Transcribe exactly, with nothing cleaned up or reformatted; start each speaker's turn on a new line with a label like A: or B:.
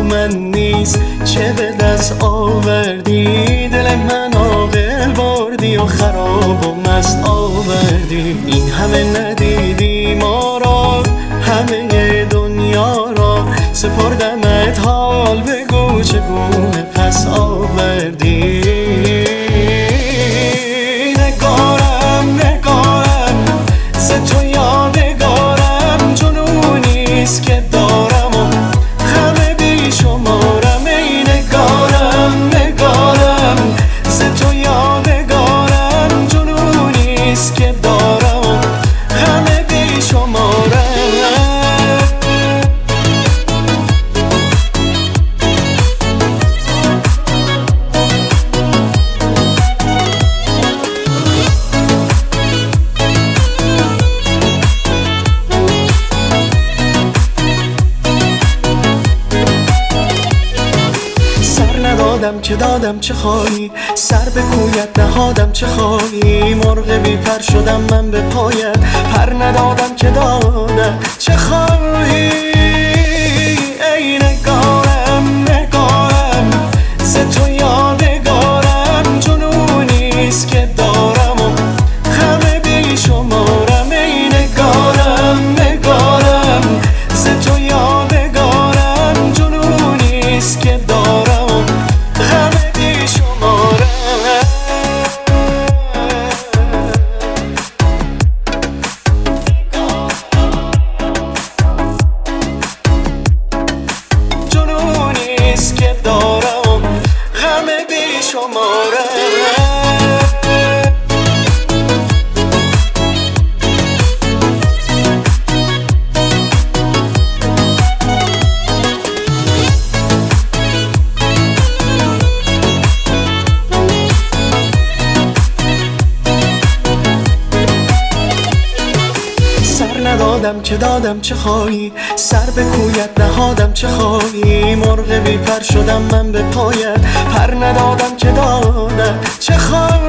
A: من نیست چه به دست آوردی، دل من عاقل بردی و خراب و مست آوردی. این همه ندیدی ما را، همه دنیا را سپردمت، حال بگو چگونه پس آوردی. نگارم نگارم ز تو یادگارم، جنونیست که دارم و غم بی شمارم. ای نگارم نگارم ز تو یادگارم، جنونیست که دارم و غم بی شمارم. ندادم که دادم چه خواهی، سر به کویت نهادم چه خواهی. مرغ بی پر شدم من به پایت، پر ندادم که دادم چه خواهی. ای نگارم نگارم ز تو یادگارم، جنونیست که دارم و غم بی شمارم. ای نگارم نگارم ز تو یادگارم، جنونیست که دارم و غم بی شمارم. جنونیست که دارم غم بی شمارم. ندادم که دادم چه خواهی، سر به کویت نهادم چه خواهی. مرغ بی پر شدم من به پایت، پر ندادم که دادم چه خواهی.